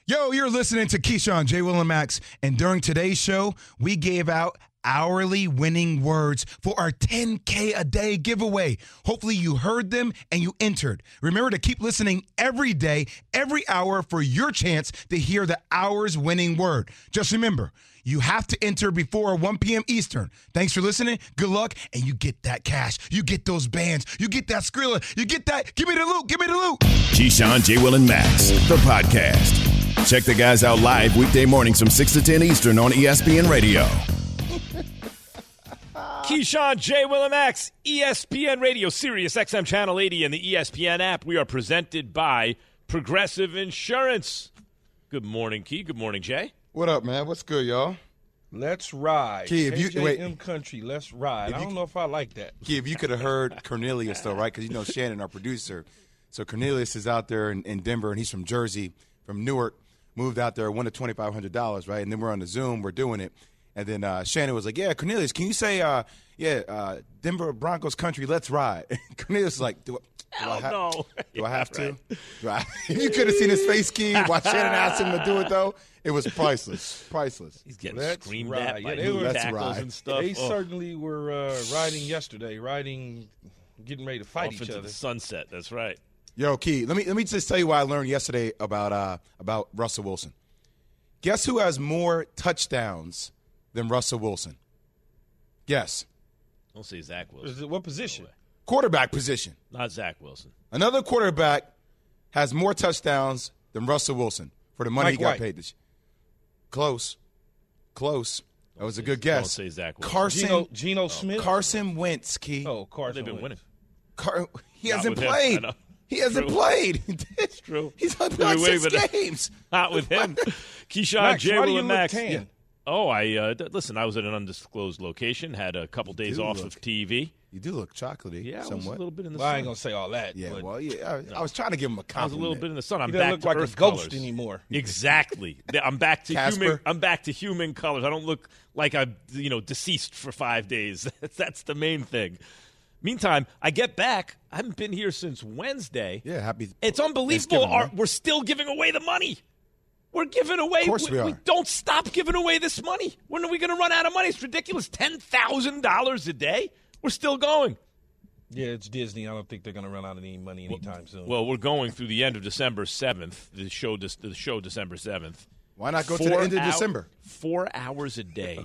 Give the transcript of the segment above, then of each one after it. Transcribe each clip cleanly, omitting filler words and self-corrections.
Yo, you're listening to Keyshawn, J. Will, and Max, and during today's show, we gave out hourly winning words for our 10K a day giveaway. Hopefully you heard them and you entered. Remember to keep listening every day, every hour for your chance to hear the hour's winning word. Just remember, you have to enter before 1 p.m. Eastern. Thanks for listening. Good luck, and you get that cash. You get those bands. You get that Skrilla. You get that. Give me the loot. Give me the loot. Keyshawn, J. Will, and Max, the podcast. Check the guys out live weekday mornings from 6 to 10 Eastern on ESPN Radio. Keyshawn, J. Will, and Max, ESPN Radio, Sirius XM Channel 80, and the ESPN app. We are presented by Progressive Insurance. Good morning, Key. Good morning, Jay. What up, man? What's good, y'all? Let's ride. Key, if you KJM Country, let's ride. I don't know if I like that. Key, if you could have heard Cornelius, though, right? Because you know Shannon, our producer. So Cornelius is out there in Denver, and he's from Jersey, from Newark. Moved out there, won the $2,500, right? And then we're on the Zoom, we're doing it. And then Shannon was like, yeah, Cornelius, can you say, Denver Broncos country, let's ride? Cornelius was like, do I have to? You could have seen his face, Key, while Shannon asked him to do it, though. It was priceless. He's getting Let's screamed ride. at by Let's tackles ride. and stuff. They certainly were riding yesterday, getting ready to fight Off each into other. the sunset. That's right. Yo, Key, let me just tell you what I learned yesterday about Russell Wilson. Guess who has more touchdowns than Russell Wilson? Guess. Don't say Zach Wilson. What position? Quarterback position. Not Zach Wilson. Another quarterback has more touchdowns than Russell Wilson for the money Mike he got White. paid this year. Close. That was a good guess. Don't say Zach Wilson. Geno Smith? Carson Wentz, Key. Oh, Carson. They've been Wentz. winning. He Not hasn't with him. played. I know. He hasn't True. played. It's true. He's played Wait, 6 but- games. Not with him. Keyshawn, Max, J. why do Will, you and look Max. tan? Yeah. Oh, listen, I was at an undisclosed location, had a couple days off of TV. You do look chocolatey. Yeah, I was a somewhat. little bit in the Well, I sun. ain't going to say all that. Yeah, but well, yeah. I was trying to give him a I was a compliment. little bit in the sun. I'm he doesn't back look to like earth a ghost colors. anymore. Exactly. I'm back to Casper. human. I'm back to human colors. I don't look like I'm deceased for 5 days. That's the main thing. Meantime, I get back. I haven't been here since Wednesday. Yeah, happy. It's unbelievable. Thanksgiving, right? We're still giving away the money. We're giving away. Of course we are. We don't stop giving away this money. When are we going to run out of money? It's ridiculous. $10,000 a day. We're still going. Yeah, it's Disney. I don't think they're going to run out of any money anytime soon. Well, we're going through the end of December 7th. The show December 7th. Why not go to the end of December? 4 hours a day,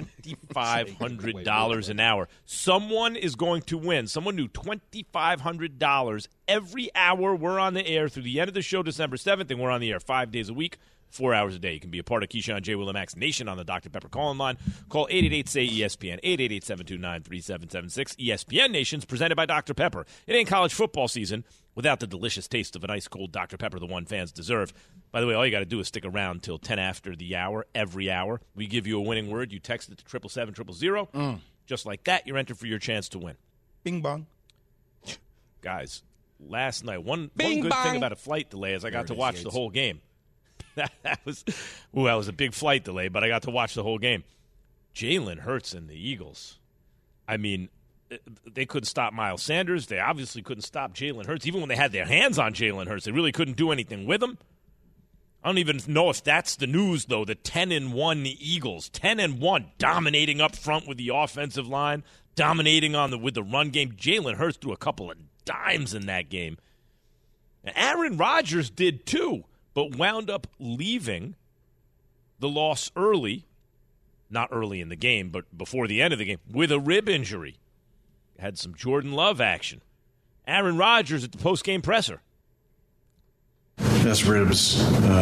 $2,500 an hour. Someone is going to win. Someone new, $2,500 every hour we're on the air through the end of the show December 7th, and we're on the air 5 days a week, 4 hours a day. You can be a part of Keyshawn, J. Will, and Max Nation on the Dr. Pepper call-in line. Call 888-SAY-ESPN, 888-729-3776. ESPN Nation's presented by Dr. Pepper. It ain't college football season without the delicious taste of an ice-cold Dr. Pepper, the one fans deserve. By the way, all you got to do is stick around till 10 after the hour, every hour. We give you a winning word. You text it to 777-000. Just like that, you're entered for your chance to win. Bing bong. Guys, last night, one Bing good bong. thing about a flight delay is I got There to it is, watch the Yates. whole game. that was a big flight delay, but I got to watch the whole game. Jalen Hurts and the Eagles. I mean, they couldn't stop Miles Sanders. They obviously couldn't stop Jalen Hurts. Even when they had their hands on Jalen Hurts, they really couldn't do anything with him. I don't even know if that's the news, though. The 10-1 Eagles, 10-1, dominating up front with the offensive line, dominating with the run game. Jalen Hurts threw a couple of dimes in that game. And Aaron Rodgers did too, but wound up leaving the loss early, not early in the game, but before the end of the game, with a rib injury. Had some Jordan Love action. Aaron Rodgers at the post-game presser. That's ribs.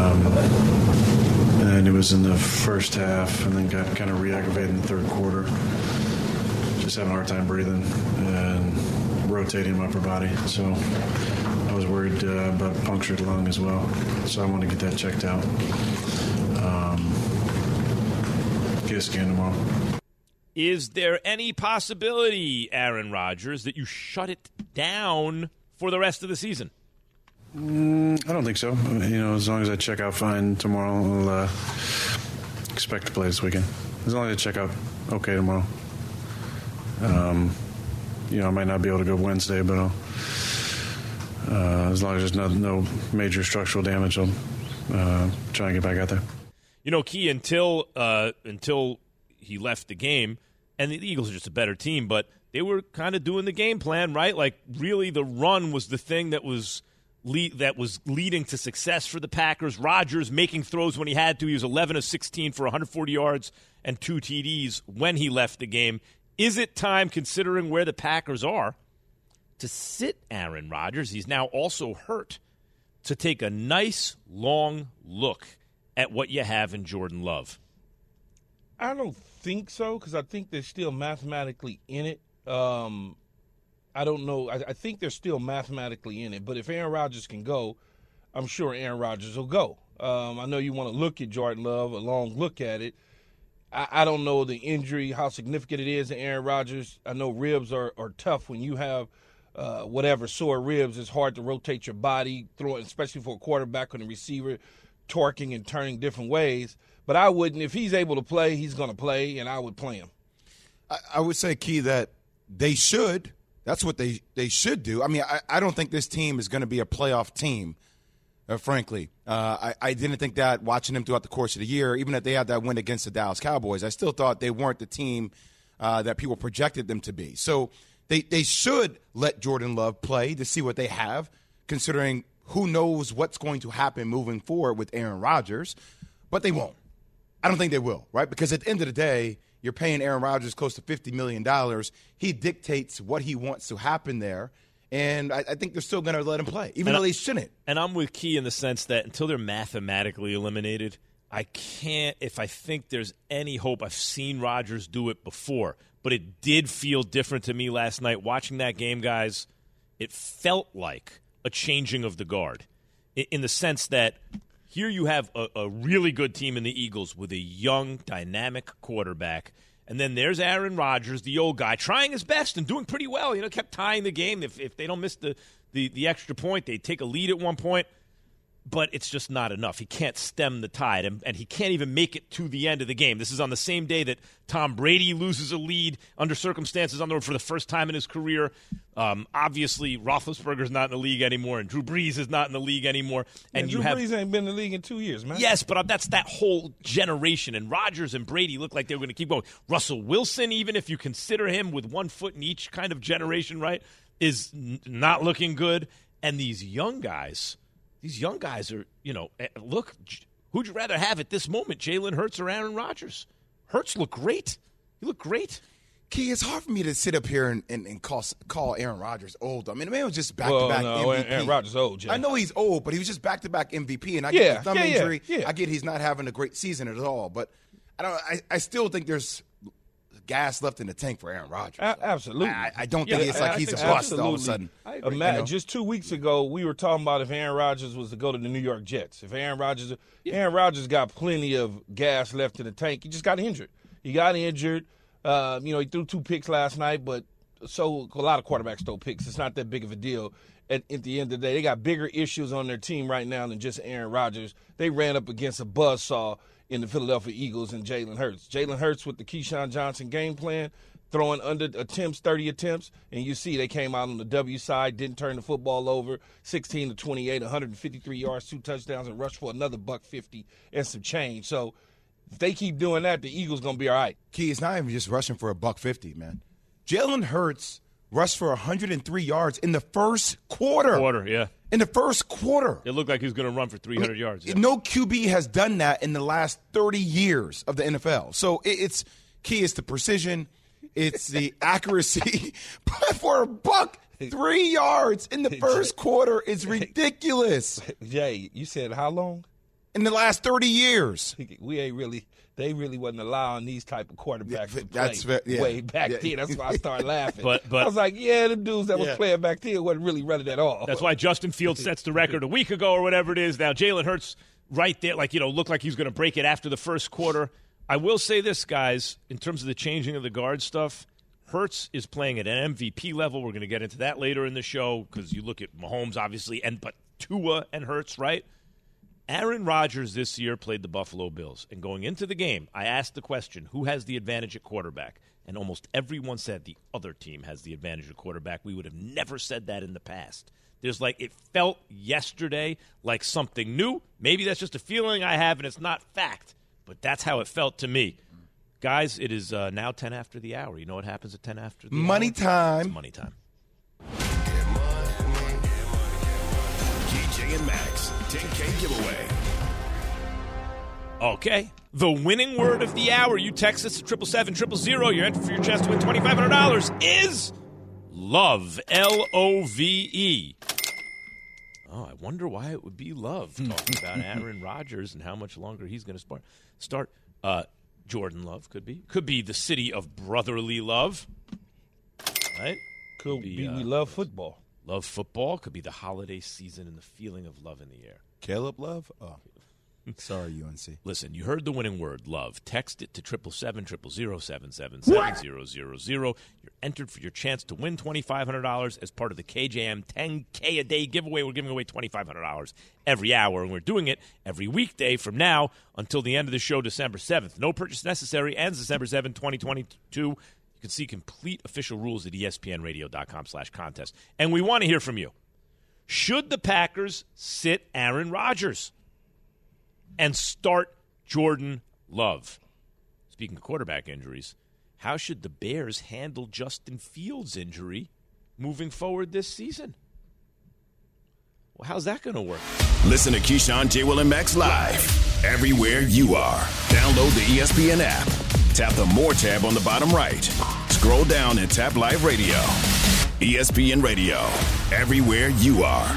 And it was in the first half and then got kind of reactivated in the third quarter. Just having a hard time breathing and rotating my upper body. So I was worried about a punctured lung as well. So I want to get that checked out. Get a scan tomorrow. Is there any possibility, Aaron Rodgers, that you shut it down for the rest of the season? I don't think so. As long as I check out fine tomorrow, I'll expect to play this weekend. As long as I check out okay tomorrow. I might not be able to go Wednesday, but as long as there's no major structural damage, I'll try and get back out there. You know, Key, until he left the game, and the Eagles are just a better team, but they were kind of doing the game plan, right? Like, really, the run was the thing that was leading to success for the Packers. Rodgers making throws when he had to. He was 11 of 16 for 140 yards and 2 TDs when he left the game. Is it time, considering where the Packers are, to sit Aaron Rodgers? He's now also hurt, to take a nice, long look at what you have in Jordan Love. I don't think so, because I think they're still mathematically in it. I don't know. I think they're still mathematically in it. But if Aaron Rodgers can go, I'm sure Aaron Rodgers will go. I know you want to look at Jordan Love, a long look at it. I don't know the injury, how significant it is to Aaron Rodgers. I know ribs are tough when you have sore ribs. It's hard to rotate your body, especially for a quarterback and a receiver, torquing and turning different ways. But I wouldn't. If he's able to play, he's going to play, and I would play him. I would say, Key, that they should. That's what they should do. I mean, I don't think this team is going to be a playoff team, frankly. I didn't think that watching them throughout the course of the year, even if they had that win against the Dallas Cowboys, I still thought they weren't the team that people projected them to be. So they should let Jordan Love play to see what they have, considering who knows what's going to happen moving forward with Aaron Rodgers. But they won't. I don't think they will, right? Because at the end of the day, you're paying Aaron Rodgers close to $50 million. He dictates what he wants to happen there. And I think they're still going to let him play, even though they shouldn't. And I'm with Key in the sense that until they're mathematically eliminated, I can't, if I think there's any hope. I've seen Rodgers do it before, but it did feel different to me last night. Watching that game, guys, it felt like a changing of the guard in the sense that here you have a really good team in the Eagles with a young, dynamic quarterback. And then there's Aaron Rodgers, the old guy, trying his best and doing pretty well. You know, kept tying the game. If they don't miss the extra point, they take a lead at one point. But it's just not enough. He can't stem the tide, and he can't even make it to the end of the game. This is on the same day that Tom Brady loses a lead under circumstances on the road for the first time in his career. Obviously, Roethlisberger's not in the league anymore, and Drew Brees is not in the league anymore. And Drew Brees ain't been in the league in 2 years, man. Yes, but that's that whole generation. And Rodgers and Brady look like they were going to keep going. Russell Wilson, even if you consider him with one foot in each kind of generation, right, is not looking good. And these young guys are, look, who'd you rather have at this moment, Jalen Hurts or Aaron Rodgers? Hurts look great. You look great. Key, it's hard for me to sit up here and call Aaron Rodgers old. I mean, the man was just back-to-back MVP. Aaron Rodgers old, Jay. I know he's old, but he was just back-to-back MVP, and I get the thumb injury. Yeah. I get he's not having a great season at all, but I still think there's gas left in the tank for Aaron Rodgers. Absolutely. I don't think it's like he's a bust all of a sudden. Just 2 weeks ago, we were talking about if Aaron Rodgers was to go to the New York Jets. If Aaron Rodgers got plenty of gas left in the tank. He just got injured. He threw 2 picks last night, but so a lot of quarterbacks throw picks. It's not that big of a deal. At the end of the day, they got bigger issues on their team right now than just Aaron Rodgers. They ran up against a buzzsaw in the Philadelphia Eagles and Jalen Hurts. Jalen Hurts with the Keyshawn Johnson game plan, throwing under 30 attempts, and you see they came out on the W side, didn't turn the football over, 16-28, 153 yards, 2 touchdowns, and rushed for another $150 and some change. So if they keep doing that, the Eagles going to be all right. Key, it's not even just rushing for $150, man. Jalen Hurts rushed for 103 yards in the first quarter. In the first quarter. It looked like he was going to run for 300 yards. Yeah. No QB has done that in the last 30 years of the NFL. So it's key is the precision. It's the accuracy. But for $103 yards in the first quarter is ridiculous. Jay, you said how long? In the last 30 years. They really wasn't allowing these type of quarterbacks to play way back then. That's why I started laughing. But I was like, the dudes that was playing back then wasn't really running at all. That's why Justin Fields sets the record a week ago or whatever it is. Now Jalen Hurts right there, looked like he was going to break it after the first quarter. I will say this, guys, in terms of the changing of the guard stuff, Hurts is playing at an MVP level. We're going to get into that later in the show because you look at Mahomes, obviously, but Tua and Hurts, right? Aaron Rodgers this year played the Buffalo Bills. And going into the game, I asked the question, who has the advantage at quarterback? And almost everyone said the other team has the advantage at quarterback. We would have never said that in the past. It felt yesterday like something new. Maybe that's just a feeling I have and it's not fact, but that's how it felt to me. Guys, it is now 10 after the hour. You know what happens at 10 after the hour? Money time. It's money time. KJ and Max, 10K giveaway. Okay. The winning word of the hour. You text us at 777-000. You're entered for your chance to win $2,500 is love. L-O-V-E. Oh, I wonder why it would be love. Talking about Aaron Rodgers and how much longer he's going to start. Jordan Love could be. Could be the city of brotherly love. Right? Could be we love football. Love football. Could be the holiday season and the feeling of love in the air. Caleb Love? Oh. Sorry, UNC. Listen, you heard the winning word, love. Text it to 777-000-777-000. You're entered for your chance to win $2,500 as part of the KJM 10K a day giveaway. We're giving away $2,500 every hour, and we're doing it every weekday from now until the end of the show, December 7th. No purchase necessary. Ends December 7th, 2022. You can see complete official rules at espnradio.com/contest. And we want to hear from you. Should the Packers sit Aaron Rodgers and start Jordan Love? Speaking of quarterback injuries, how should the Bears handle Justin Fields' injury moving forward this season? Well, how's that going to work? Listen to Keyshawn, J. Will, and Max live everywhere you are. Download the ESPN app. Tap the More tab on the bottom right. Scroll down and tap Live Radio. ESPN Radio, everywhere you are.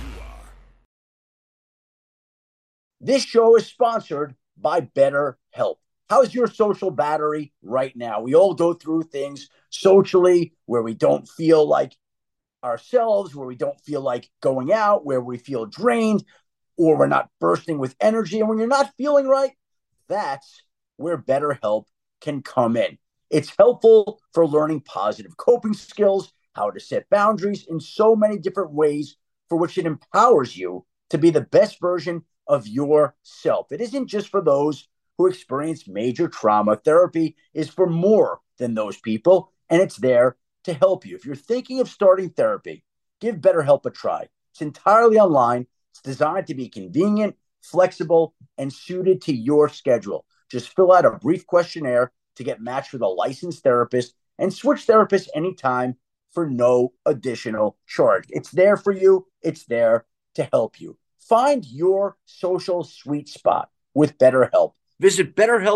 This show is sponsored by BetterHelp. How's your social battery right now? We all go through things socially where we don't feel like ourselves, where we don't feel like going out, where we feel drained, or we're not bursting with energy. And when you're not feeling right, that's where BetterHelp can come in. It's helpful for learning positive coping skills, how to set boundaries in so many different ways for which it empowers you to be the best version of yourself. It isn't just for those who experience major trauma. Therapy is for more than those people, and it's there to help you. If you're thinking of starting therapy, give BetterHelp a try. It's entirely online. It's designed to be convenient, flexible, and suited to your schedule. Just fill out a brief questionnaire to get matched with a licensed therapist and switch therapists anytime for no additional charge. It's there for you. It's there to help you. Find your social sweet spot with BetterHelp. Visit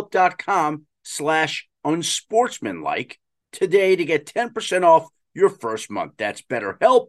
BetterHelp.com/unsportsmanlike today to get 10% off your first month. That's BetterHelp,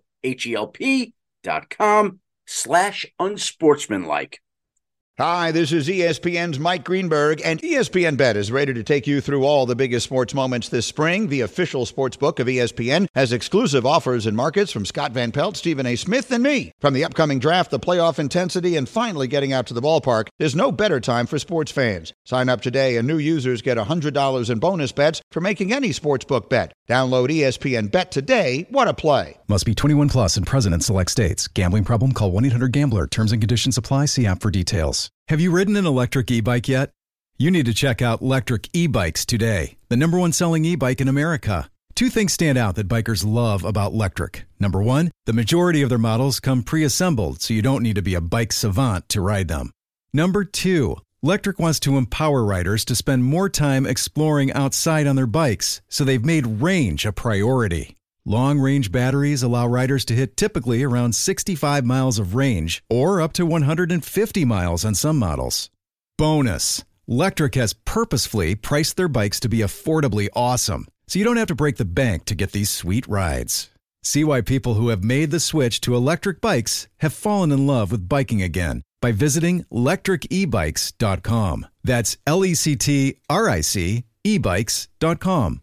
HELP.com/unsportsmanlike. Hi, this is ESPN's Mike Greenberg, and ESPN Bet is ready to take you through all the biggest sports moments this spring. The official sports book of ESPN has exclusive offers and markets from Scott Van Pelt, Stephen A. Smith, and me. From the upcoming draft, the playoff intensity, and finally getting out to the ballpark, there's no better time for sports fans. Sign up today, and new users get $100 in bonus bets for making any sportsbook bet. Download ESPN Bet today. What a play. Must be 21 plus and present in select states. Gambling problem? Call 1-800-GAMBLER. Terms and conditions apply. See app for details. Have you ridden an electric e-bike yet? You need to check out Lectric E-Bikes today, the #1 selling e-bike in America. Two things stand out that bikers love about Lectric. Number one, the majority of their models come pre-assembled, so you don't need to be a bike savant to ride them. Number two, Lectric wants to empower riders to spend more time exploring outside on their bikes, so they've made range a priority. Long-range batteries allow riders to hit typically around 65 miles of range or up to 150 miles on some models. Bonus, Lectric has purposefully priced their bikes to be affordably awesome, so you don't have to break the bank to get these sweet rides. See why people who have made the switch to electric bikes have fallen in love with biking again by visiting lectricebikes.com. That's LECTRIC ebikes.com.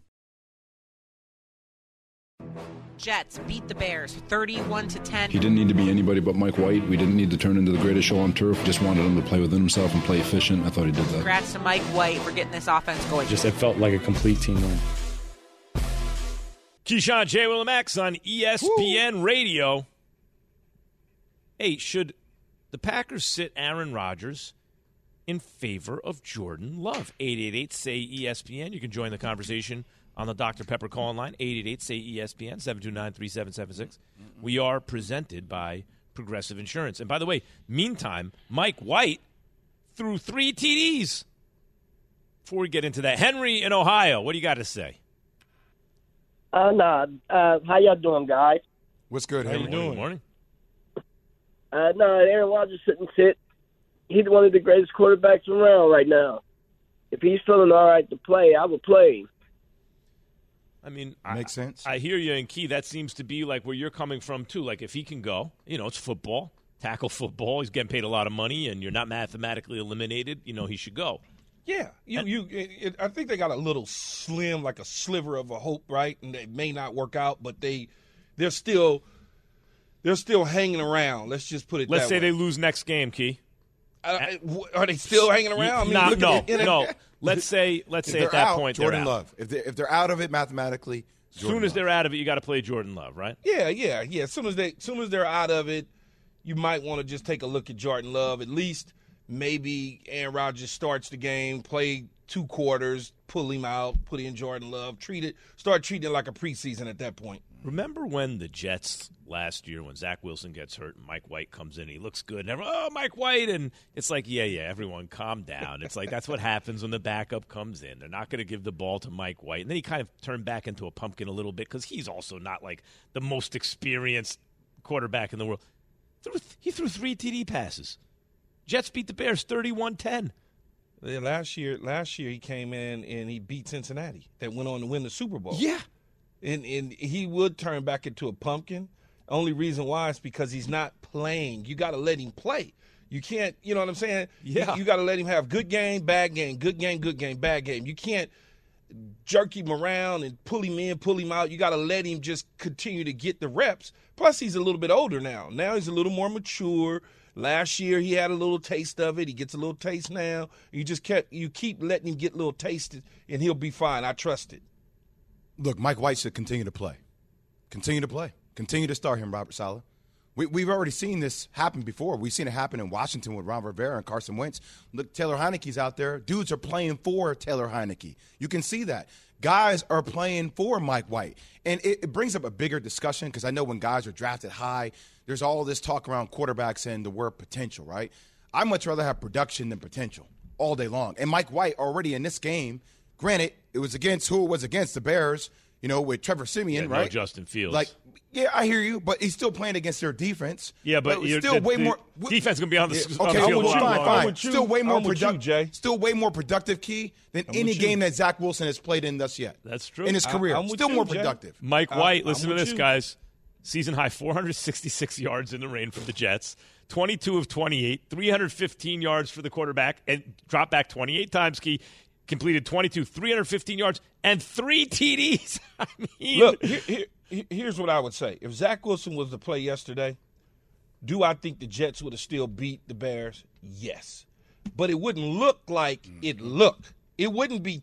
Jets beat the Bears 31-10. He didn't need to be anybody but Mike White. We didn't need to turn into the greatest show on turf. Just wanted him to play within himself and play efficient. I thought he did that. Congrats to Mike White for getting this offense going. It felt like a complete team win. Keyshawn, J. Will, and Max on ESPN Radio. Hey, should the Packers sit Aaron Rodgers in favor of Jordan Love? 888-SAY-ESPN. You can join the conversation on the Dr. Pepper call-in line, 888-SAY-ESPN, 729-3776. We are presented by Progressive Insurance. And by the way, meantime, Mike White threw 3 TDs. Before we get into that, Henry in Ohio, what do you got to say? How y'all doing, guys? What's good? How you doing? Good morning. Aaron Rodgers shouldn't sit. He's one of the greatest quarterbacks around right now. If he's feeling all right to play, I would play him. I mean, makes sense. I hear you, and Key, that seems to be like where you're coming from, too. Like, if he can go, it's football, tackle football. He's getting paid a lot of money, and you're not mathematically eliminated. He should go. Yeah, I think they got a little slim, like a sliver of a hope, right? And they may not work out, but they're still hanging around. Let's just put it that way. Let's say they lose next game, Key. Are they still hanging around? No. Let's say at that point Jordan they're Love. If they're out of it mathematically, as soon as they're out of it, you got to play Jordan Love, right? Yeah. As soon as they're out of it, you might want to just take a look at Jordan Love. At least maybe Aaron Rodgers starts the game, play 2 quarters, pull him out, put in Jordan Love, start treating it like a preseason at that point. Remember when the Jets last year, when Zach Wilson gets hurt and Mike White comes in, he looks good, and everyone, Mike White, and it's like, everyone calm down. It's like that's what happens when the backup comes in. They're not going to give the ball to Mike White. And then he kind of turned back into a pumpkin a little bit because he's also not like the most experienced quarterback in the world. He threw 3 TD passes. Jets beat the Bears 31-10. Yeah, last year he came in and he beat Cincinnati that went on to win the Super Bowl. Yeah. And he would turn back into a pumpkin. Only reason why is because he's not playing. You got to let him play. You can't, you know what I'm saying? Yeah. You got to let him have good game, bad game, good game, bad game. You can't jerk him around and pull him in, pull him out. You got to let him just continue to get the reps. Plus, he's a little bit older now. Now he's a little more mature. Last year he had a little taste of it. He gets a little taste now. You keep letting him get a little taste, and he'll be fine. I trust it. Look, Mike White should continue to play. Continue to play. Continue to start him, Robert Saleh. We've already seen this happen before. We've seen it happen in Washington with Ron Rivera and Carson Wentz. Look, Taylor Heineke's out there. Dudes are playing for Taylor Heineke. You can see that. Guys are playing for Mike White. And it brings up a bigger discussion because I know when guys are drafted high, there's all this talk around quarterbacks and the word potential, right? I'd much rather have production than potential all day long. And Mike White already in this game, granted, it was against who it was against, the Bears, with Trevor Siemian, right? No Justin Fields. Yeah, I hear you, but he's still playing against their defense. Yeah, but still way more defense going to be on the field. Fine. Still way more productive, Jay. Still way more productive, Key, than any game that Zach Wilson has played in thus yet. That's true. In his career, still more productive. Mike White, listen to this, guys. Season high 466 yards in the rain for the Jets. 22 of 28, 315 yards for the quarterback, and dropped back 28 times, Key. Completed 22, 315 yards, and 3 TDs. I mean, look, here's what I would say. If Zach Wilson was to play yesterday, do I think the Jets would have still beat the Bears? Yes. But it wouldn't look like it looked. It wouldn't be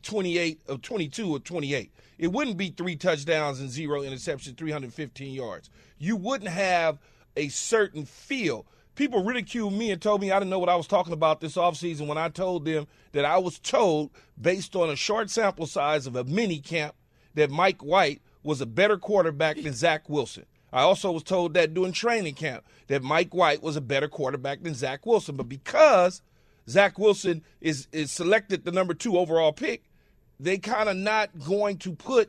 22 or 28. It wouldn't be 3 touchdowns and 0 interceptions, 315 yards. You wouldn't have a certain feel. People ridiculed me and told me I didn't know what I was talking about this offseason when I told them that I was told, based on a short sample size of a mini camp, that Mike White was a better quarterback than Zach Wilson. I also was told that during training camp, that Mike White was a better quarterback than Zach Wilson. But because Zach Wilson is selected the number 2 overall pick, they kind of not going to put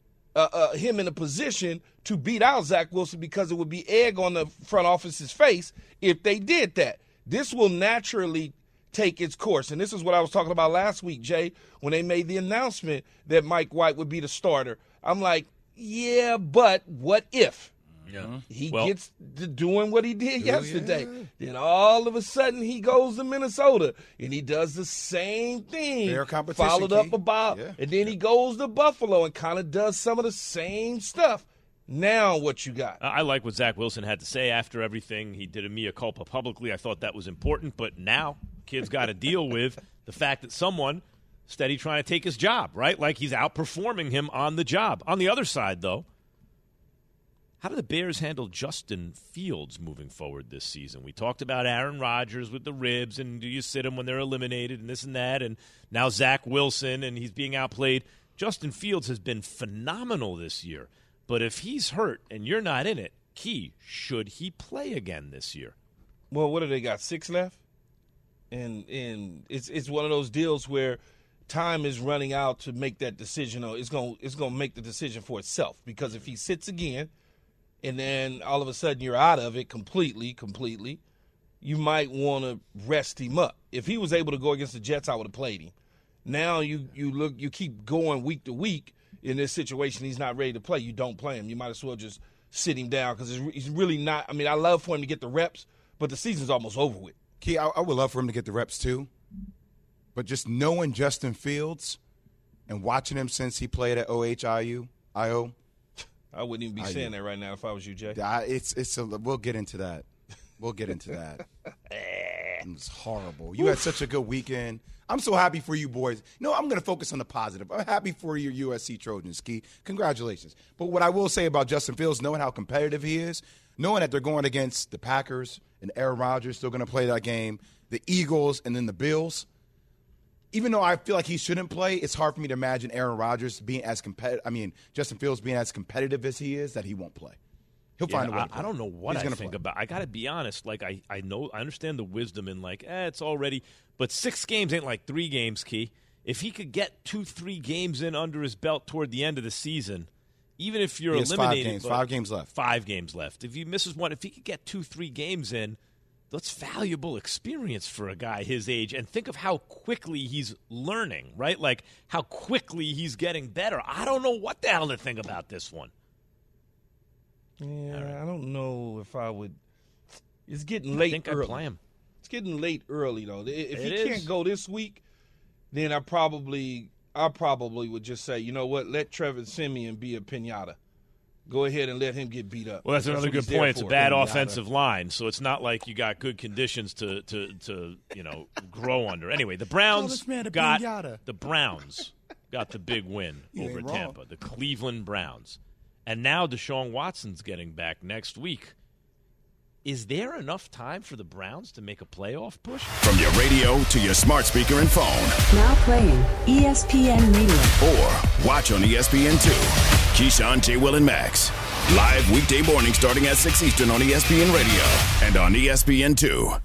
him in a position to beat out Zach Wilson because it would be egg on the front office's face if they did that. This will naturally take its course. And this is what I was talking about last week, Jay, when they made the announcement that Mike White would be the starter. I'm like, yeah, but what if? Yeah. He gets to doing what he did yesterday. Yeah. Then all of a sudden he goes to Minnesota and he does the same thing. Fair competition, followed up about, and then he goes to Buffalo and kind of does some of the same stuff. Now what you got? I like what Zach Wilson had to say after everything. He did a mea culpa publicly. I thought that was important. But now kids got to deal with the fact that someone steady trying to take his job, right? Like he's outperforming him on the job. On the other side, though, how do the Bears handle Justin Fields moving forward this season? We talked about Aaron Rodgers with the ribs, and do you sit him when they're eliminated and this and that, and now Zach Wilson, and he's being outplayed. Justin Fields has been phenomenal this year. But if he's hurt and you're not in it, Key, should he play again this year? Well, what do they got, 6 left? And it's one of those deals where time is running out to make that decision. It's gonna make the decision for itself, because if he sits again and then all of a sudden you're out of it completely, you might want to rest him up. If he was able to go against the Jets, I would have played him. Now you keep going week to week in this situation. He's not ready to play. You don't play him. You might as well just sit him down, because he's really not. I mean, I love for him to get the reps, but the season's almost over with. Key, I would love for him to get the reps too, but just knowing Justin Fields and watching him since he played at OHIU, I wouldn't even be saying that right now if I was you, Jay. We'll get into that. It was horrible. You had such a good weekend. I'm so happy for you boys. No, I'm going to focus on the positive. I'm happy for your USC Trojans, Key. Congratulations. But what I will say about Justin Fields, knowing how competitive he is, knowing that they're going against the Packers and Aaron Rodgers still going to play that game, the Eagles, and then the Bills, even though I feel like he shouldn't play, it's hard for me to imagine Aaron Rodgers being as competitive. I mean, Justin Fields being as competitive as he is, that he won't play. He'll find a way to play. I don't know what I think about. I got to be honest. Like I understand the wisdom in it's already, but 6 games ain't like 3 games, Key. If he could get 2-3 games in under his belt toward the end of the season, even if you're eliminated, 5 games left. 5 games left. If he misses one, if he could get 2-3 games in, that's valuable experience for a guy his age. And think of how quickly he's learning, right? Like how quickly he's getting better. I don't know what the hell to think about this one. Yeah, right. I don't know if I would. It's getting late. I think early. I'd play him. It's getting late early though. If he can't go this week, then I probably would just say, you know what, let Trevor Siemian be a pinata. Go ahead and let him get beat up. Well, that's another good point. It's a bad offensive line, so it's not like you got good conditions to grow under. Anyway, the Browns got the big win over Tampa, the Cleveland Browns. And now Deshaun Watson's getting back next week. Is there enough time for the Browns to make a playoff push? From your radio to your smart speaker and phone. Now playing ESPN Radio. Or watch on ESPN2. Keyshawn, J. Will, and Max. Live weekday morning starting at 6 Eastern on ESPN Radio and on ESPN2.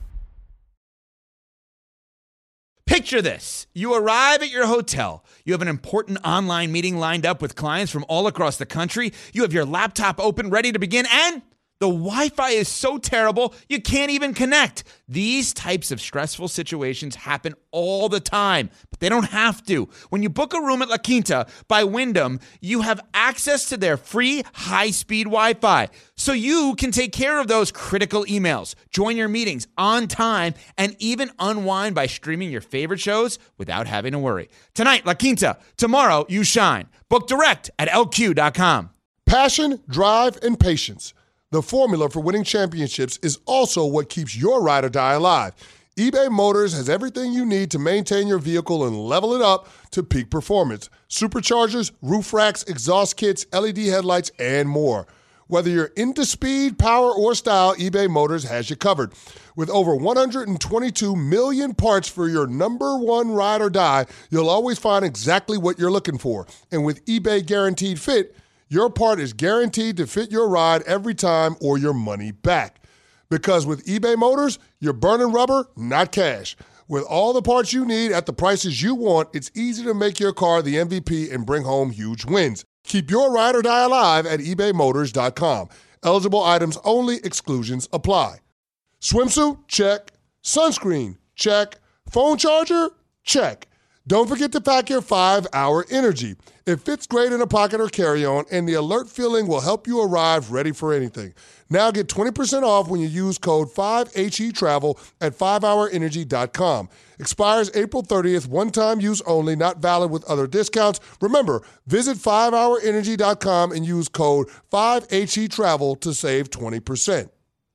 Picture this. You arrive at your hotel. You have an important online meeting lined up with clients from all across the country. You have your laptop open, ready to begin, and the Wi-Fi is so terrible, you can't even connect. These types of stressful situations happen all the time, but they don't have to. When you book a room at La Quinta by Wyndham, you have access to their free high-speed Wi-Fi, so you can take care of those critical emails, join your meetings on time, and even unwind by streaming your favorite shows without having to worry. Tonight, La Quinta. Tomorrow, you shine. Book direct at LQ.com. Passion, drive, and patience. The formula for winning championships is also what keeps your ride or die alive. eBay Motors has everything you need to maintain your vehicle and level it up to peak performance. Superchargers, roof racks, exhaust kits, LED headlights, and more. Whether you're into speed, power, or style, eBay Motors has you covered. With over 122 million parts for your number one ride or die, you'll always find exactly what you're looking for. And with eBay Guaranteed Fit, your part is guaranteed to fit your ride every time or your money back. Because with eBay Motors, you're burning rubber, not cash. With all the parts you need at the prices you want, it's easy to make your car the MVP and bring home huge wins. Keep your ride or die alive at ebaymotors.com. Eligible items only. Exclusions apply. Swimsuit? Check. Sunscreen? Check. Phone charger? Check. Don't forget to pack your 5-Hour Energy. It fits great in a pocket or carry-on, and the alert feeling will help you arrive ready for anything. Now get 20% off when you use code 5HETRAVEL at 5hourenergy.com. Expires April 30th, one-time use only, not valid with other discounts. Remember, visit 5hourenergy.com and use code 5HETRAVEL to save 20%.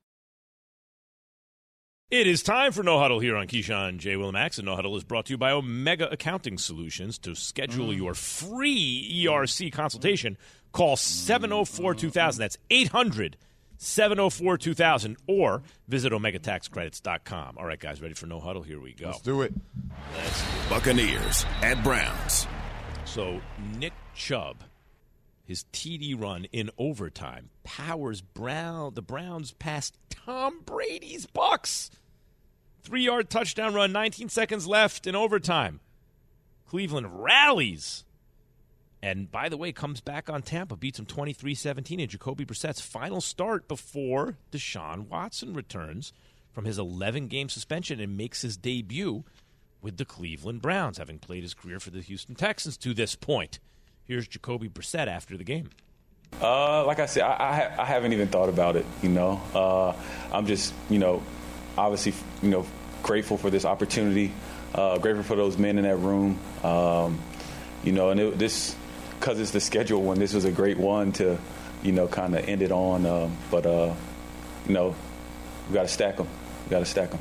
It is time for No Huddle here on Keyshawn, J. Will, and Max. And No Huddle is brought to you by Omega Accounting Solutions. To schedule your free ERC consultation, call 704-2000. That's 800-704-2000. Or visit OmegaTaxCredits.com. All right, guys, ready for No Huddle? Here we go. Let's do it. Buccaneers at Browns. So Nick Chubb, his TD run in overtime, powers the Browns past Tom Brady's Bucks. 3-yard touchdown run, 19 seconds left in overtime. Cleveland rallies. And, by the way, comes back on Tampa, beats them 23-17 in Jacoby Brissett's final start before Deshaun Watson returns from his 11-game suspension and makes his debut with the Cleveland Browns, having played his career for the Houston Texans to this point. Here's Jacoby Brissett after the game. Like I said, I haven't even thought about it, I'm just, obviously, grateful for this opportunity, grateful for those men in that room, and this, because it's the schedule one, this was a great one to, kind of end it on, but we got to stack them.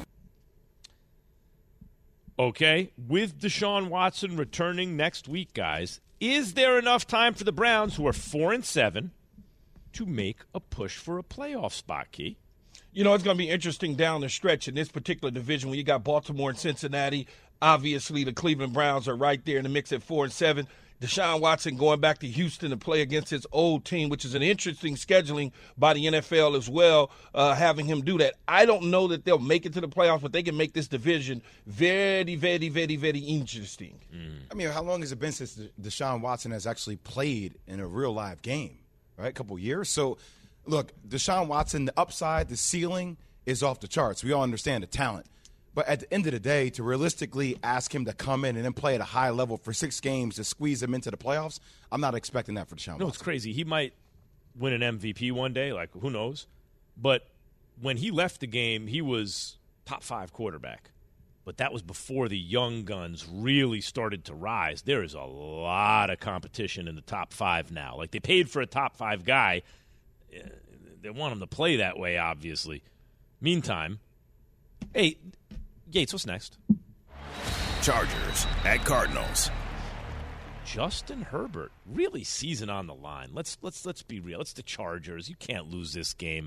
Okay, with Deshaun Watson returning next week, guys, is there enough time for the Browns, who are 4-7, to make a push for a playoff spot, Key? It's going to be interesting down the stretch in this particular division when you got Baltimore and Cincinnati. Obviously, the Cleveland Browns are right there in the mix at 4-7. Deshaun Watson going back to Houston to play against his old team, which is an interesting scheduling by the NFL as well, having him do that. I don't know that they'll make it to the playoffs, but they can make this division very, very, very, very interesting. I mean, how long has it been since Deshaun Watson has actually played in a real live game, right? A couple years. So, look, Deshaun Watson, the upside, the ceiling is off the charts. We all understand the talent. But at the end of the day, to realistically ask him to come in and then play at a high level for 6 games to squeeze him into the playoffs, I'm not expecting that for Deshaun Watson. No, it's crazy. He might win an MVP one day, like who knows. But when he left the game, he was top 5 quarterback. But that was before the young guns really started to rise. There is a lot of competition in the top 5 now. Like, they paid for a top 5 guy. They want him to play that way, obviously. Meantime, hey, Yates, what's next? Chargers at Cardinals. Justin Herbert, really season on the line. Let's be real. It's the Chargers. You can't lose this game.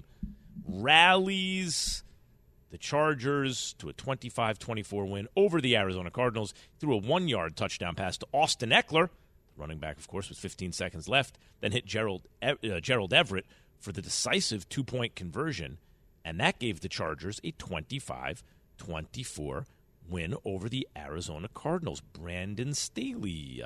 Rallies the Chargers to a 25-24 win over the Arizona Cardinals. Threw a 1-yard touchdown pass to Austin Eckler, running back, of course, with 15 seconds left. Then hit Gerald Everett for the decisive 2-point conversion, and that gave the Chargers a 25-24 win over the Arizona Cardinals. Brandon Staley,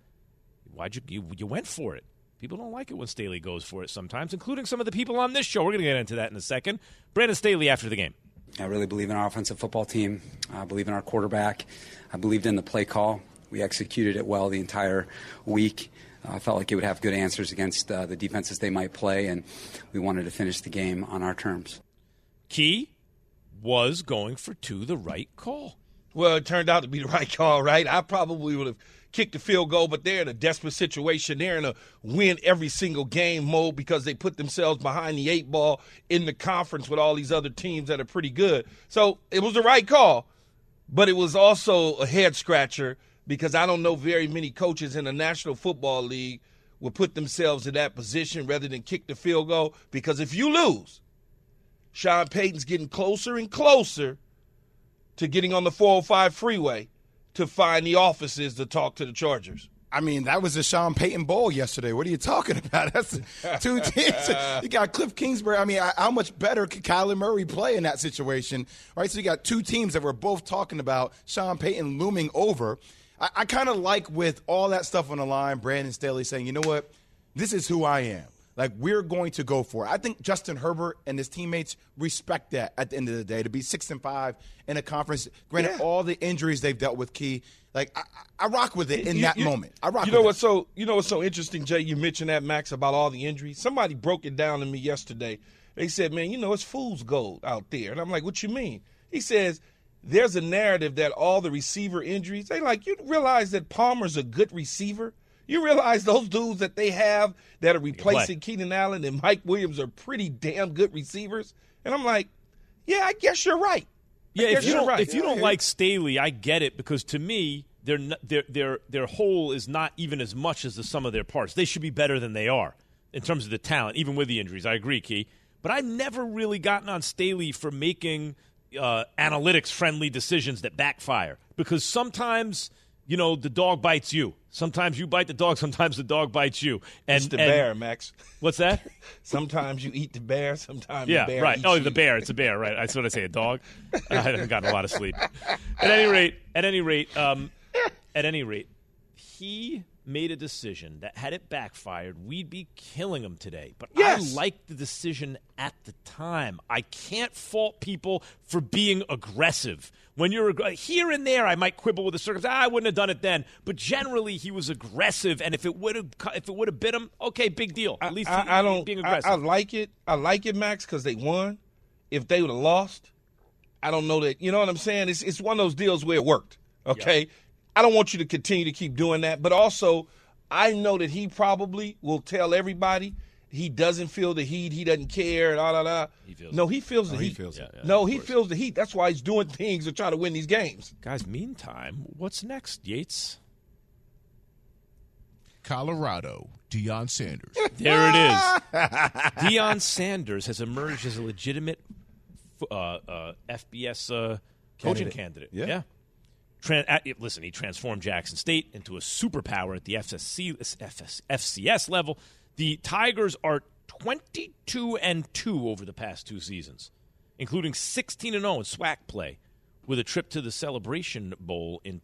you went for it. People don't like it when Staley goes for it sometimes, including some of the people on this show. We're going to get into that in a second. Brandon Staley after the game. I really believe in our offensive football team. I believe in our quarterback. I believed in the play call. We executed it well the entire week. I felt like it would have good answers against the defenses they might play, and we wanted to finish the game on our terms. Key was going for 2, the right call. Well, it turned out to be the right call, right? I probably would have kicked the field goal, but they're in a desperate situation. They're in a win every single game mode because they put themselves behind the 8 ball in the conference with all these other teams that are pretty good. So it was the right call, but it was also a head-scratcher because I don't know very many coaches in the National Football League would put themselves in that position rather than kick the field goal, because if you lose, Sean Payton's getting closer and closer to getting on the 405 freeway to find the offices to talk to the Chargers. I mean, that was a Sean Payton Bowl yesterday. What are you talking about? That's 2 teams. You got Cliff Kingsbury. I mean, how much better could Kyler Murray play in that situation? Right? So you got 2 teams that were both talking about Sean Payton looming over. I kind of like, with all that stuff on the line, Brandon Staley saying, you know what, this is who I am. Like, we're going to go for it. I think Justin Herbert and his teammates respect that at the end of the day, to be 6-5 in a conference. Granted, all the injuries they've dealt with, Key. Like, I rock with it in that moment. I rock with it. You know what's so interesting, Jay? You mentioned that, Max, about all the injuries. Somebody broke it down to me yesterday. They said, man, it's fool's gold out there. And I'm like, what you mean? He says, there's a narrative that all the receiver injuries, they like, you realize that Palmer's a good receiver? You realize those dudes that they have that are replacing Keenan Allen and Mike Williams are pretty damn good receivers? And I'm like, yeah, I guess you're right. Yeah, if you don't like Staley, I get it, because to me, their whole is not even as much as the sum of their parts. They should be better than they are in terms of the talent, even with the injuries. I agree, Key. But I've never really gotten on Staley for making analytics-friendly decisions that backfire, because sometimes the dog bites you. Sometimes you bite the dog, sometimes the dog bites you. And it's the bear, Max. What's that? Sometimes you eat the bear, sometimes the bear right. eats Oh, you. the bear. It's a bear, right? That's what I say, a dog. I haven't gotten a lot of sleep. At any rate, he made a decision that had it backfired, we'd be killing him today. But yes. I liked the decision at the time. I can't fault people for being aggressive. When you're here and there, I might quibble with the circumstance. I wouldn't have done it then. But generally, he was aggressive, and if it would have bit him, okay, big deal. At least being aggressive. I like it. I like it, Max, because they won. If they would have lost, I don't know that. You know what I'm saying? It's one of those deals where it worked. Okay. Yep. I don't want you to continue to keep doing that. But also, I know that he probably will tell everybody he doesn't feel the heat. He doesn't care. He feels the heat. He feels the heat. That's why he's doing things to try to win these games. Guys, meantime, what's next, Yates? Colorado, Deion Sanders. There it is. Deion Sanders has emerged as a legitimate FBS coaching candidate. Yeah. Listen, he transformed Jackson State into a superpower at the FCS level. The Tigers are 22-2 over the past 2 seasons, including 16-0 in SWAC play, with a trip to the Celebration Bowl in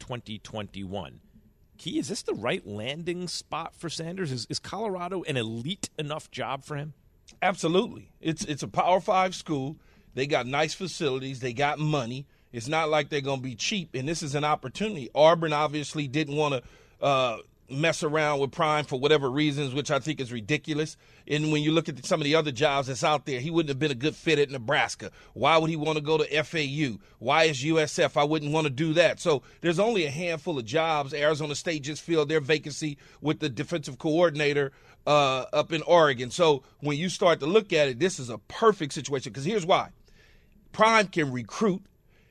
2021. Key, is this the right landing spot for Sanders? Is Colorado an elite enough job for him? Absolutely. It's a Power 5 school. They got nice facilities. They got money. It's not like they're going to be cheap, and this is an opportunity. Auburn obviously didn't want to mess around with Prime for whatever reasons, which I think is ridiculous. And when you look at some of the other jobs that's out there, he wouldn't have been a good fit at Nebraska. Why would he want to go to FAU? Why is USF? I wouldn't want to do that. So there's only a handful of jobs. Arizona State just filled their vacancy with the defensive coordinator up in Oregon. So when you start to look at it, this is a perfect situation because here's why. Prime can recruit.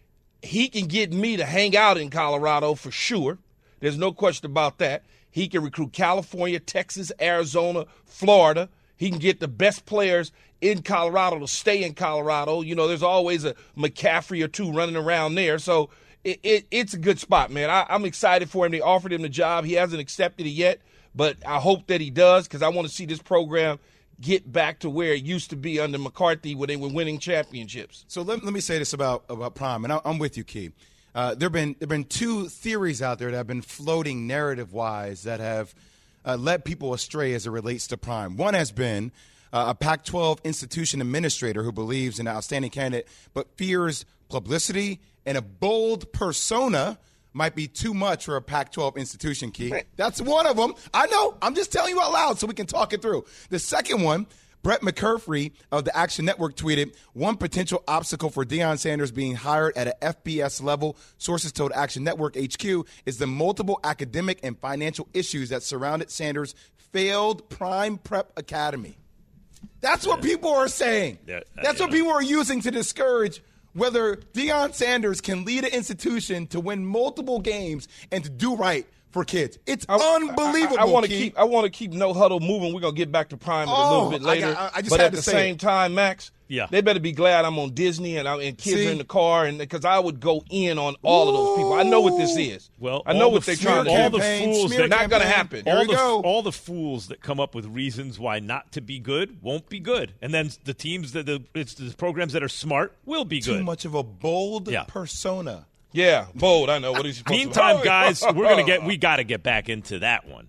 He can get me to hang out in Colorado for sure. There's no question about that. He can recruit California, Texas, Arizona, Florida. He can get the best players in Colorado to stay in Colorado. You know, there's always a McCaffrey or two running around there. So it's a good spot, man. I'm excited for him. They offered him the job. He hasn't accepted it yet, but I hope that he does because I want to see this program get back to where it used to be under McCarthy when they were winning championships. So let me say this about Prime, and I'm with you, Key. There have been 2 theories out there that have been floating narrative-wise that have led people astray as it relates to Prime. One has been a Pac-12 institution administrator who believes in an outstanding candidate but fears publicity and a bold persona might be too much for a Pac-12 institution, Key. That's one of them. I know. I'm just telling you out loud so we can talk it through. The second one, Brett McCurfrey of the Action Network tweeted, one potential obstacle for Deion Sanders being hired at an FBS level, sources told Action Network HQ, is the multiple academic and financial issues that surrounded Sanders' failed Prime Prep Academy. That's what people are saying. That's what people are using to discourage whether Deion Sanders can lead an institution to win multiple games and to do right for kids. It's unbelievable. I want to keep No Huddle moving. We're gonna get back to Prime a little bit later. But at the same time, Max, they better be glad I'm on Disney and kids are in the car, and because I would go in on all of those people. I know what this is. Well, I know what they're trying to do. All the fools that not going to happen. All the fools that come up with reasons why not to be good won't be good, and then the teams it's the programs that are smart will be good. Too much of a bold persona. Yeah, bold. I know what he's supposed Meantime, to guys, we got to get back into that one.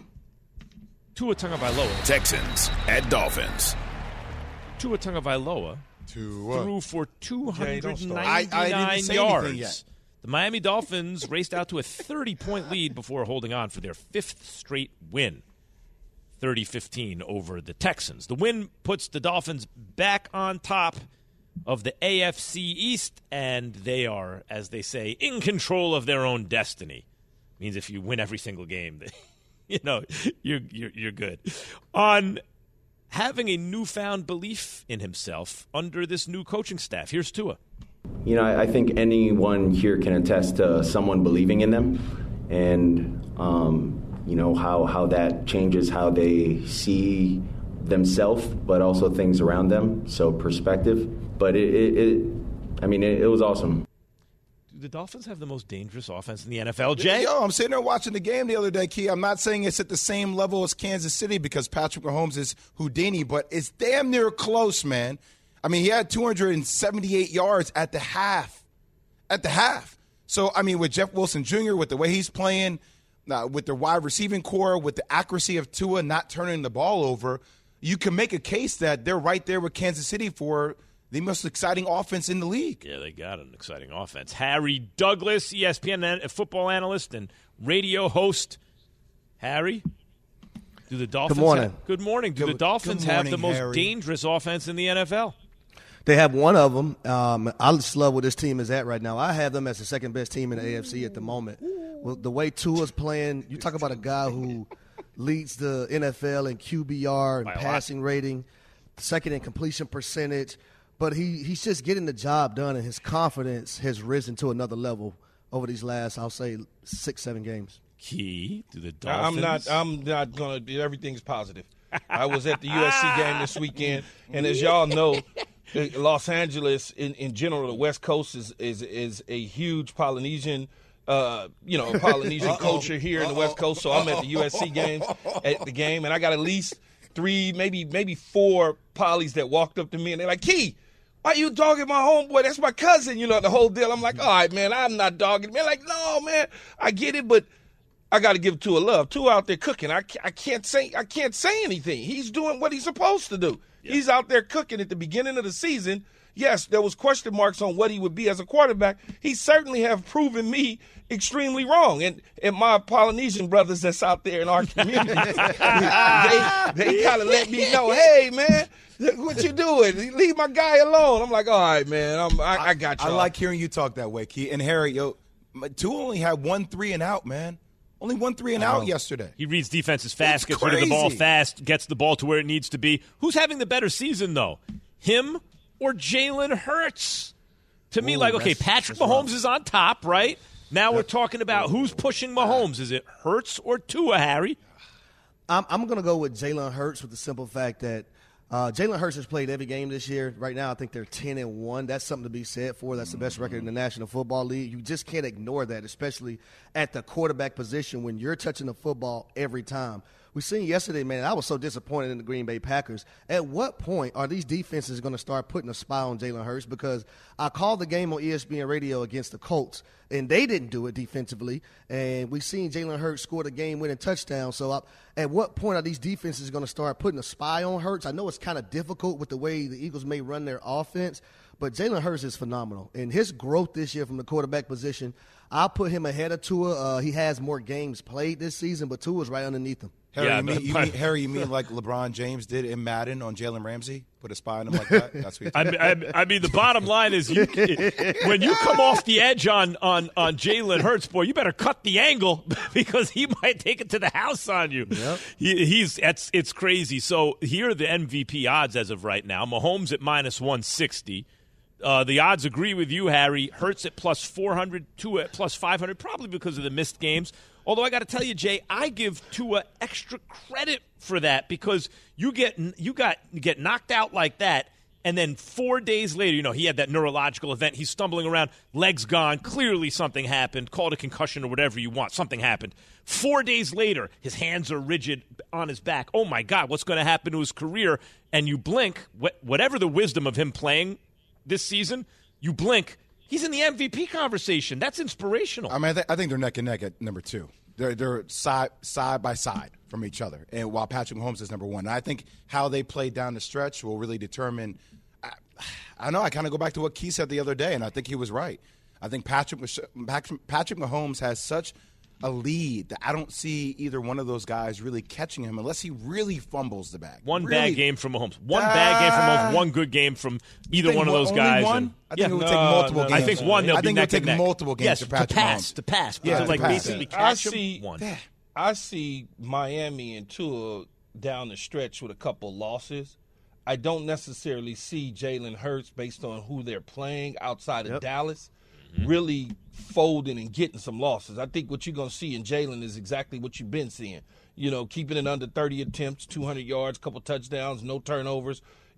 Tua Tagovailoa. Texans at Dolphins. Tua Tagovailoa threw for 299 yards. The Miami Dolphins raced out to a 30-point lead before holding on for their 5th straight win, 30-15 over the Texans. The win puts the Dolphins back on top of the AFC East, and they are, as they say, in control of their own destiny. Means if you win every single game, you're good. On having a newfound belief in himself under this new coaching staff, here's Tua. You know, I think anyone here can attest to someone believing in them, and you know how that changes how they see themselves, but also things around them. So perspective. But it was awesome. Do the Dolphins have the most dangerous offense in the NFL, Jay? Yo, I'm sitting there watching the game the other day, Key. I'm not saying it's at the same level as Kansas City because Patrick Mahomes is Houdini, but it's damn near close, man. I mean, he had 278 yards at the half. So, I mean, with Jeff Wilson Jr., with the way he's playing, with the wide receiving core, with the accuracy of Tua not turning the ball over, you can make a case that they're right there with Kansas City for the most exciting offense in the league. Yeah, they got an exciting offense. Harry Douglas, ESPN football analyst and radio host. Harry, do the Dolphins Good morning. Good morning. Do the Dolphins have the most dangerous offense in the NFL? They have one of them. I just love where this team is at right now. I have them as the second best team in the AFC at the moment. Well, the way Tua's playing, you talk about a guy who leads the NFL in QBR and passing rating, second in completion percentage. But he's just getting the job done, and his confidence has risen to another level over these last, I'll say, 6-7 games. Key to the Dolphins. I'm not going to – everything's positive. I was at the USC game this weekend, and as y'all know, Los Angeles in general, the West Coast is a huge Polynesian Polynesian culture here in the West Coast. So I'm at the USC game, and I got at least 3, maybe 4 Polys that walked up to me, and they're like, Key, why you dogging my homeboy? That's my cousin, the whole deal. I'm like, all right, man, I'm not dogging. Man, like, no, man, I get it, but I got to give Tua love. Tua out there cooking. I can't say anything. He's doing what he's supposed to do. Yeah. He's out there cooking at the beginning of the season. Yes, there was question marks on what he would be as a quarterback. He certainly have proven me extremely wrong. And my Polynesian brothers that's out there in our community, they kind of let me know, hey, man, what you doing? Leave my guy alone. I'm like, all right, man, I got you. I like hearing you talk that way, Key. And Harry, Tua only had 1 3 and out, man. Only 1 3 and out yesterday. He reads defenses fast, gets rid of the ball fast, gets the ball to where it needs to be. Who's having the better season, though? Him or Jalen Hurts? To me, Patrick Mahomes is on top, right? Now we're talking about who's pushing Mahomes. Is it Hurts or Tua, Harry? I'm going to go with Jalen Hurts with the simple fact that Jalen Hurts has played every game this year. Right now, I think they're 10-1. That's something to be said for. That's the best record in the National Football League. You just can't ignore that, especially at the quarterback position when you're touching the football every time. We seen yesterday, man, I was so disappointed in the Green Bay Packers. At what point are these defenses going to start putting a spy on Jalen Hurts? Because I called the game on ESPN Radio against the Colts, and they didn't do it defensively. And we seen Jalen Hurts score the game-winning touchdown. So at what point are these defenses going to start putting a spy on Hurts? I know it's kind of difficult with the way the Eagles may run their offense, but Jalen Hurts is phenomenal. And his growth this year from the quarterback position, I'll put him ahead of Tua. He has more games played this season, but Tua's right underneath him. Harry, you mean like LeBron James did in Madden on Jalen Ramsey? Put a spy on him like that? That's what I mean, the bottom line is when you come off the edge on Jalen Hurts, boy, you better cut the angle because he might take it to the house on you. Yep. It's crazy. So here are the MVP odds as of right now. Mahomes at -160. The odds agree with you, Harry. Hurts at +400, Tua at +500, probably because of the missed games. Although I got to tell you, Jay, I give Tua extra credit for that because you get knocked out like that, and then 4 days later, he had that neurological event. He's stumbling around, legs gone. Clearly something happened. Call it a concussion or whatever you want. Something happened. 4 days later, his hands are rigid on his back. Oh, my God, what's going to happen to his career? And you blink, whatever the wisdom of him playing this season, you blink, he's in the MVP conversation. That's inspirational. I mean, I think they're neck and neck at number 2. They're side by side from each other, and while Patrick Mahomes is number 1. And I think how they play down the stretch will really determine. I know I kind of go back to what Keith said the other day, and I think he was right. I think Patrick Mahomes has such a lead that I don't see either one of those guys really catching him unless he really fumbles the bag. One bad game from Mahomes. Bad game from Mahomes. One good game from either one of those guys. One? I think it would take multiple games. I think one. They'll be neck and neck. Multiple games to pass. To pass. Yeah, like basically catch him. One. I see Miami and Tua down the stretch with a couple losses. I don't necessarily see Jalen Hurts based on who they're playing outside of Dallas really folding and getting some losses. I think what you're going to see in Jalen is exactly what you've been seeing. Keeping it under 30 attempts, 200 yards, couple touchdowns, no turnovers.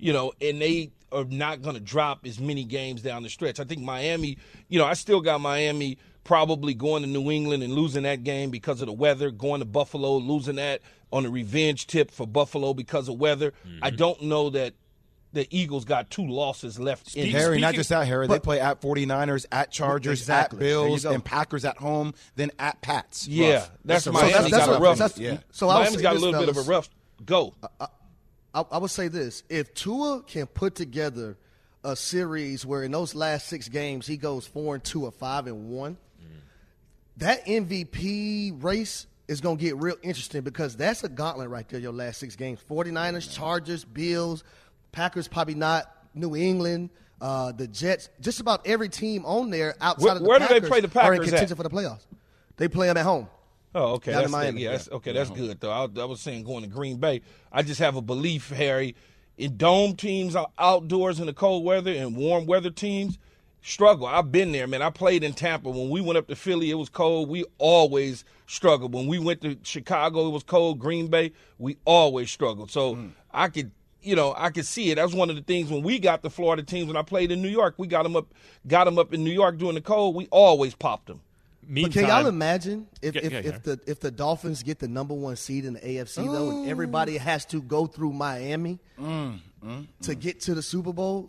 and they are not going to drop as many games down the stretch. I think Miami, I still got Miami probably going to New England and losing that game because of the weather, going to Buffalo, losing that on a revenge tip for Buffalo because of weather. I don't know that the Eagles got 2 losses left in Harry, not just that, Harry. They play at 49ers, at Chargers, at Bills, and Packers at home, then at Pats. Yeah, that's Miami's got a rough. Miami's got a little bit of a rough go. I would say this: if Tua can put together a series where in those last 6 games he goes 4-2 or 5-1, that MVP race is going to get real interesting because that's a gauntlet right there. Your last 6 games: 49ers, Chargers, Bills. Packers probably not, New England, the Jets, just about every team on there outside of the Packers. Where do they play the Packers are in contention for the playoffs. They play them at home. Oh, okay. That's Miami. That's good, though. I was saying going to Green Bay. I just have a belief, Harry, in dome teams outdoors in the cold weather and warm weather teams struggle. I've been there, man. I played in Tampa. When we went up to Philly, it was cold. We always struggled. When we went to Chicago, it was cold. Green Bay, we always struggled. So I could see it. That was one of the things when we got the Florida teams. When I played in New York, we got them up in New York during the cold. We always popped them. But can y'all imagine if the Dolphins get the number 1 seed in the AFC though, and everybody has to go through Miami to get to the Super Bowl?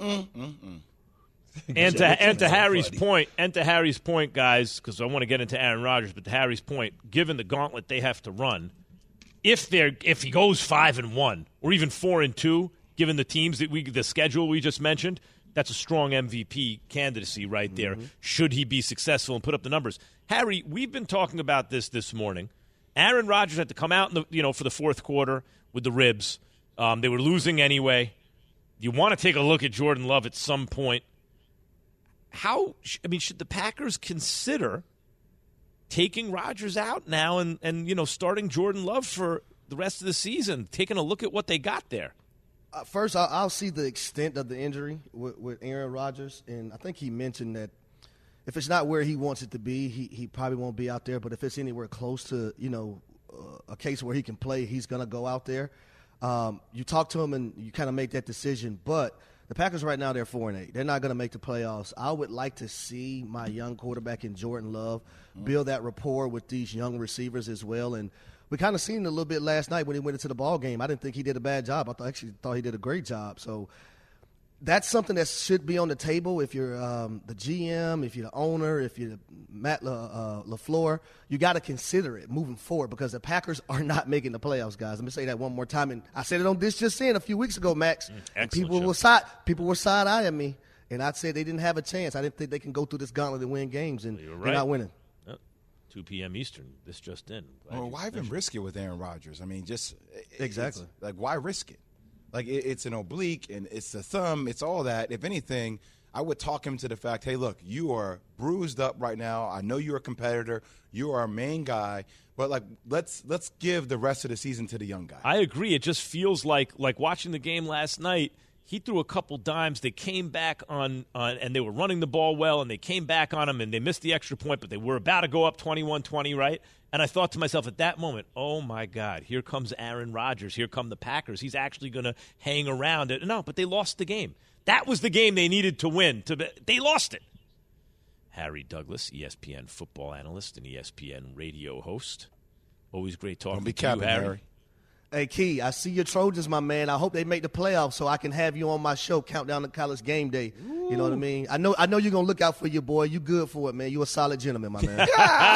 And to Harry's point, guys, because I want to get into Aaron Rodgers, but to Harry's point, given the gauntlet they have to run. If he goes 5-1 or even 4-2, given the teams the schedule we just mentioned, that's a strong MVP candidacy right there. Should he be successful and put up the numbers? Harry, we've been talking about this morning. Aaron Rodgers had to come out for the fourth quarter with the ribs. They were losing anyway. You want to take a look at Jordan Love at some point. Should the Packers consider taking Rodgers out now and starting Jordan Love for the rest of the season, taking a look at what they got there? First, I'll see the extent of the injury with Aaron Rodgers, and I think he mentioned that if it's not where he wants it to be, he probably won't be out there. But if it's anywhere close to a case where he can play, he's going to go out there. You talk to him and you kind of make that decision. But the Packers right now, they're 4-8. They're not going to make the playoffs. I would like to see my young quarterback in Jordan Love build that rapport with these young receivers as well. And we kind of seen it a little bit last night when he went into the ball game. I didn't think he did a bad job. I actually thought he did a great job. So that's something that should be on the table if you're the GM, if you're the owner, if you're Matt LaFleur. You got to consider it moving forward because the Packers are not making the playoffs, guys. Let me say that one more time. And I said it on This Just In a few weeks ago, Max. People were side-eyeing me, and I said they didn't have a chance. I didn't think they can go through this gauntlet and win games, and they're not winning. 2 p.m. Eastern, This Just In. Well, why even risk it with Aaron Rodgers? I mean, exactly. Why risk it? It's an oblique, and it's the thumb, it's all that. If anything, I would talk him to the fact, hey, look, you are bruised up right now. I know you're a competitor. You are a main guy. But, let's give the rest of the season to the young guy. I agree. It just feels like watching the game last night, he threw a couple dimes. They came back on and they were running the ball well, and they came back on him, and they missed the extra point, but they were about to go up 21-20, right? And I thought to myself at that moment, oh, my God, here comes Aaron Rodgers. Here come the Packers. He's actually going to hang around it. No, but they lost the game. That was the game they needed to win. They lost it. Harry Douglas, ESPN football analyst and ESPN radio host. Always great talking to you, Harry. Hey, Key, I see your Trojans, my man. I hope they make the playoffs so I can have you on my show, Countdown to College Game Day. Ooh. You know what I mean? I know you're going to look out for your boy. You good for it, man. You a solid gentleman, my man.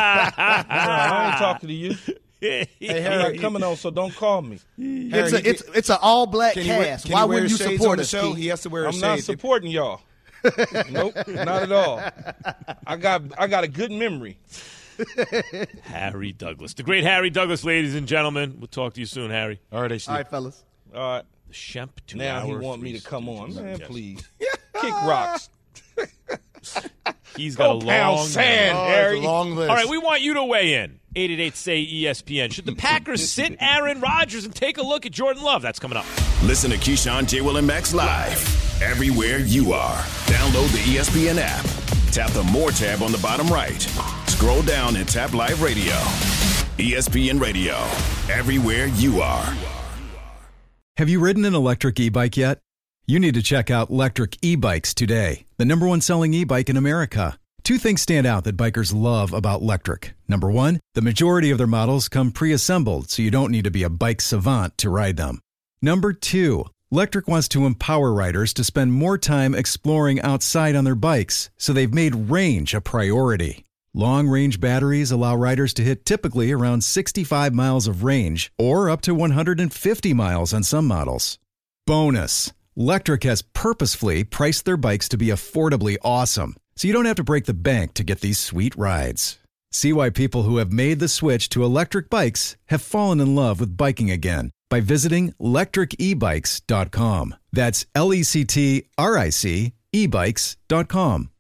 I ain't talking to you. Hey, Harry, I'm coming on, so don't call me. It's an all-black cast. Why wouldn't you support us, Key? He has to wear a shade. I'm not supporting y'all. Nope, not at all. I got a good memory. Harry Douglas. The great Harry Douglas, ladies and gentlemen. We'll talk to you soon, Harry. All right, fellas. All right. The Shemp 2 now hour. Now he want me to come on. Man, please. Kick rocks. He's got a long sand, Harry. Long list. All right, we want you to weigh in. 888-SAY-ESPN. Should the Packers sit Aaron Rodgers and take a look at Jordan Love? That's coming up. Listen to Keyshawn, J. Will, and Max live everywhere you are. Download the ESPN app. Tap the More tab on the bottom right. Scroll down and tap Live Radio. ESPN Radio. Everywhere you are. Have you ridden an electric e-bike yet? You need to check out Lectric e-bikes today, the #1 selling e-bike in America. Two things stand out that bikers love about Lectric. Number one, the majority of their models come pre-assembled, so you don't need to be a bike savant to ride them. Number two, Lectric wants to empower riders to spend more time exploring outside on their bikes, so they've made range a priority. Long-range batteries allow riders to hit typically around 65 miles of range, or up to 150 miles on some models. Bonus, Lectric has purposefully priced their bikes to be affordably awesome, so you don't have to break the bank to get these sweet rides. See why people who have made the switch to electric bikes have fallen in love with biking again by visiting lectricebikes.com. That's LECTRIC ebikes.com.